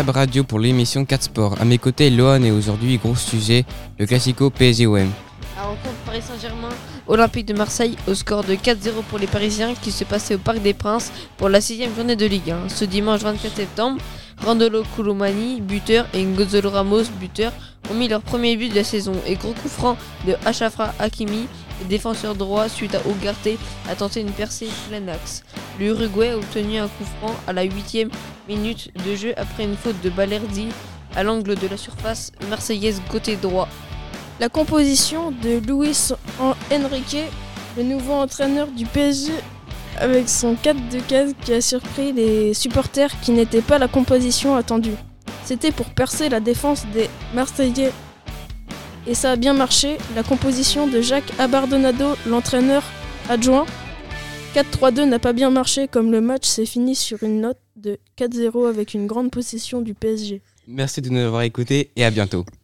Cab Radio pour l'émission 4 Sports. À mes côtés, Lohan et aujourd'hui, gros sujet, le Classico PSG-OM. La rencontre Paris Saint-Germain Olympique de Marseille au score de 4-0 pour les Parisiens qui se passait au Parc des Princes pour la 6e journée de Ligue 1. Ce dimanche 24 septembre, Randolo Koulibaly, buteur, et Gonzalo Ramos, buteur, ont mis leur premier but de la saison. Et gros coup franc de Achraf Hakimi, défenseur droit, suite à Ugarte, a tenté une percée plein axe. L'Uruguay a obtenu un coup franc à la 8e minute de jeu après une faute de Balerdi à l'angle de la surface marseillaise côté droit. La composition de Luis Enrique, le nouveau entraîneur du PSG, avec son 4-2-4 qui a surpris les supporters qui n'était pas la composition attendue. C'était pour percer la défense des Marseillais. Et ça a bien marché, la composition de Jacques Abardonado, l'entraîneur adjoint. 4-3-2 n'a pas bien marché comme le match s'est fini sur une note de 4-0 avec une grande possession du PSG. Merci de nous avoir écoutés et à bientôt.